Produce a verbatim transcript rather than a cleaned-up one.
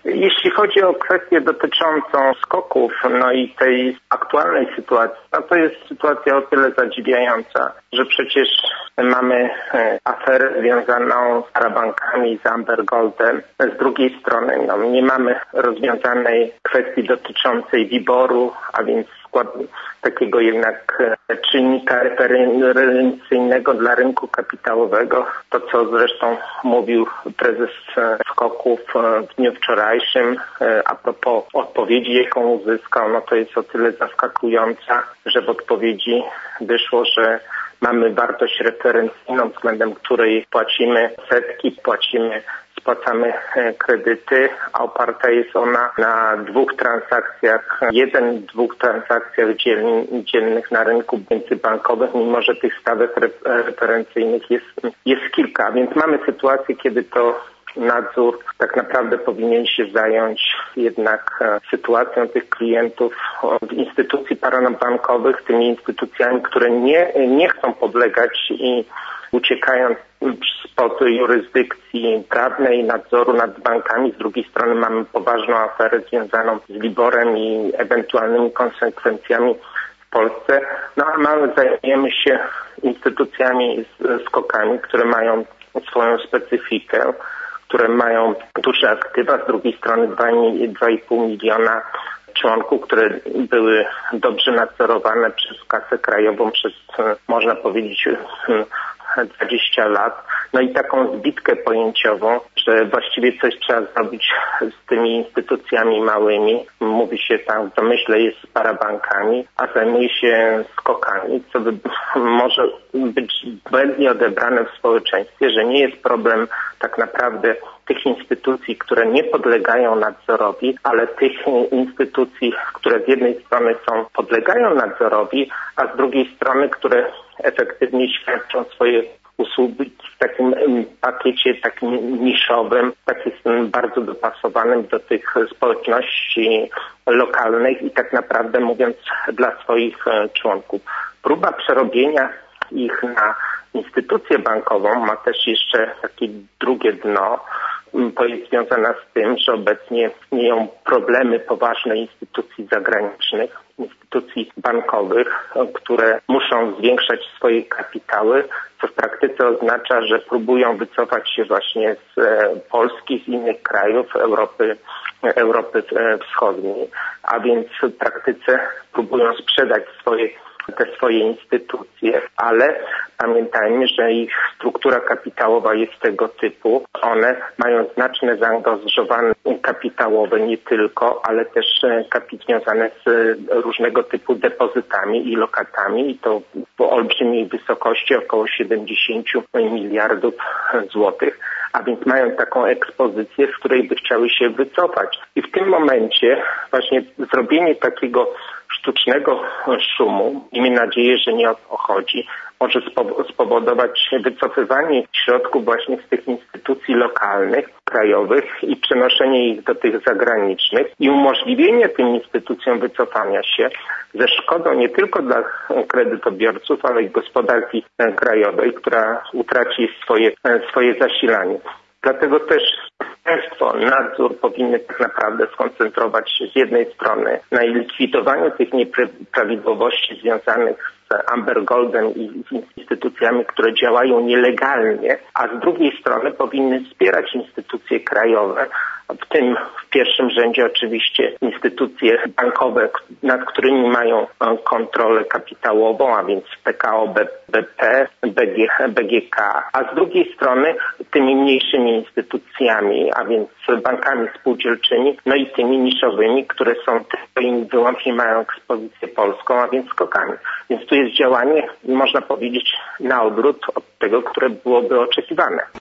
Jeśli chodzi o kwestię dotyczącą skoków, no i tej aktualnej sytuacji, no to jest sytuacja o tyle zadziwiająca, że przecież mamy aferę związaną z parabankami, z Amber Goldem. Z drugiej strony no, nie mamy rozwiązanej kwestii dotyczącej WIBOR-u, a więc składu takiego jednak czynnika referencyjnego dla rynku kapitałowego. To, co zresztą mówił prezes skoków w dniu wczorajszym a propos odpowiedzi, jaką uzyskał, no to jest o tyle zaskakująca, że w odpowiedzi wyszło, że mamy wartość referencyjną, względem której płacimy setki, płacimy spłacamy kredyty, a oparta jest ona na dwóch transakcjach, jeden, dwóch transakcjach dziennych na rynku międzybankowym, mimo że tych stawek referencyjnych jest, jest kilka. Więc mamy sytuację, kiedy to nadzór tak naprawdę powinien się zająć jednak sytuacją tych klientów w instytucji parabankowych, tymi instytucjami, które nie, nie chcą podlegać i uciekając spod jurysdykcji prawnej nadzoru nad bankami. Z drugiej strony mamy poważną aferę związaną z WIBOR-em i ewentualnymi konsekwencjami w Polsce. No a mamy, zajmujemy się instytucjami, skokami, które mają swoją specyfikę, które mają duże aktywa, z drugiej strony dwa i pół miliona członków, które były dobrze nadzorowane przez kasę krajową przez, można powiedzieć, dwadzieścia lat. No i taką zbitkę pojęciową, że właściwie coś trzeba zrobić z tymi instytucjami małymi. Mówi się tam w domyśle jest z parabankami, a zajmuje się skokami, co by może być błędnie odebrane w społeczeństwie, że nie jest problem tak naprawdę tych instytucji, które nie podlegają nadzorowi, ale tych instytucji, które z jednej strony są podlegają nadzorowi, a z drugiej strony, które efektywnie świadczą swoje usługi w takim pakiecie takim niszowym, takim bardzo dopasowanym do tych społeczności lokalnych i tak naprawdę mówiąc dla swoich członków. Próba przerobienia ich na instytucję bankową ma też jeszcze takie drugie dno, to jest związana z tym, że obecnie istnieją problemy poważne instytucji zagranicznych, instytucji bankowych, które muszą zwiększać swoje kapitały, co w praktyce oznacza, że próbują wycofać się właśnie z Polski, z innych krajów Europy, Europy Wschodniej, a więc w praktyce próbują sprzedać swoje te swoje instytucje, ale pamiętajmy, że ich struktura kapitałowa jest tego typu. One mają znaczne zaangażowanie kapitałowe nie tylko, ale też kapitał związane z różnego typu depozytami i lokatami i to w olbrzymiej wysokości około siedemdziesiąt miliardów złotych, a więc mają taką ekspozycję, z której by chciały się wycofać. I w tym momencie właśnie zrobienie takiego sztucznego szumu, miejmy nadzieję, że nie o to chodzi, może spowodować wycofywanie środków właśnie z tych instytucji lokalnych, krajowych i przenoszenie ich do tych zagranicznych i umożliwienie tym instytucjom wycofania się ze szkodą nie tylko dla kredytobiorców, ale i gospodarki krajowej, która utraci swoje, swoje zasilanie. Dlatego też państwo, nadzór powinny tak naprawdę skoncentrować się z jednej strony na likwidowaniu tych nieprawidłowości związanych z Amber Goldem i z instytucjami, które działają nielegalnie, a z drugiej strony powinny wspierać instytucje krajowe, w tym w pierwszym rzędzie oczywiście instytucje bankowe, nad którymi mają kontrolę kapitałową, a więc P K O B P, B G K, a z drugiej strony tymi mniejszymi instytucjami, a więc bankami spółdzielczymi, no i tymi niszowymi, które są tylko i wyłącznie mają ekspozycję polską, a więc skokami. Więc tu jest działanie, można powiedzieć, na odwrót od tego, które byłoby oczekiwane.